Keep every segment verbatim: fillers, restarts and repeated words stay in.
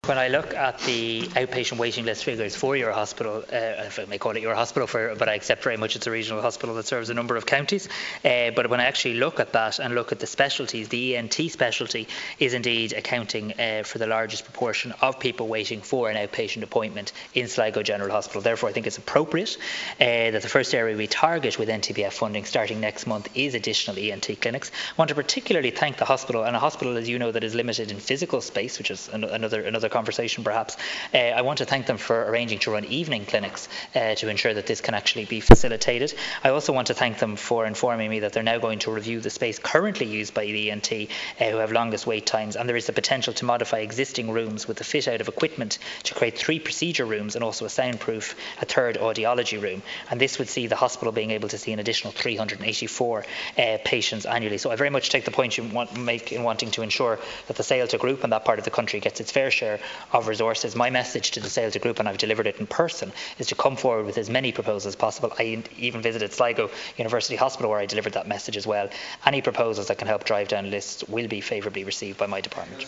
When I look at the outpatient waiting list figures for your hospital, uh, if I may call it your hospital, for, but I accept very much it's a regional hospital that serves a number of counties. Uh, but when I actually look at that and look at the specialties, the E N T specialty is indeed accounting uh, for the largest proportion of people waiting for an outpatient appointment in Sligo General Hospital. Therefore, I think it's appropriate uh, that the first area we target with N T B F funding starting next month is additional E N T clinics. I want to particularly thank the hospital, and a hospital, as you know, that is limited in physical space, which is an another another conversation perhaps. Uh, I want to thank them for arranging to run evening clinics uh, to ensure that this can actually be facilitated. I also want to thank them for informing me that they're now going to review the space currently used by the E N T uh, who have longest wait times, and there is the potential to modify existing rooms with the fit out of equipment to create three procedure rooms and also a soundproof, a third audiology room, and this would see the hospital being able to see an additional three hundred eighty-four uh, patients annually. So I very much take the point you want make in wanting to ensure that the Sale to Group in that part of the country gets its fair share of resources. My message to the Sale to Group, and I've delivered it in person, is to come forward with as many proposals as possible. I even visited Sligo University Hospital where I delivered that message as well. Any proposals that can help drive down lists will be favourably received by my department.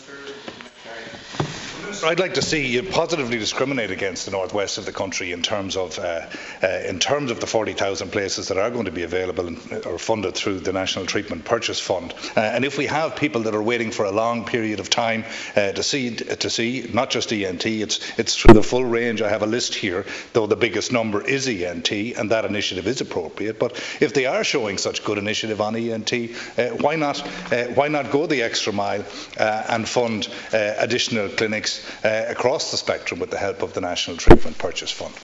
I'd like to see you positively discriminate against the northwest of the country in terms of uh, uh, in terms of the forty thousand places that are going to be available and, or funded through the National Treatment Purchase Fund. Uh, and if we have people that are waiting for a long period of time uh, to see to see not just E N T, it's it's through the full range. I have a list here, though the biggest number is E N T, and that initiative is appropriate. But if they are showing such good initiative on E N T, uh, why not uh, why not go the extra mile uh, and fund uh, additional clinics Uh, across the spectrum with the help of the National Treatment Purchase Fund?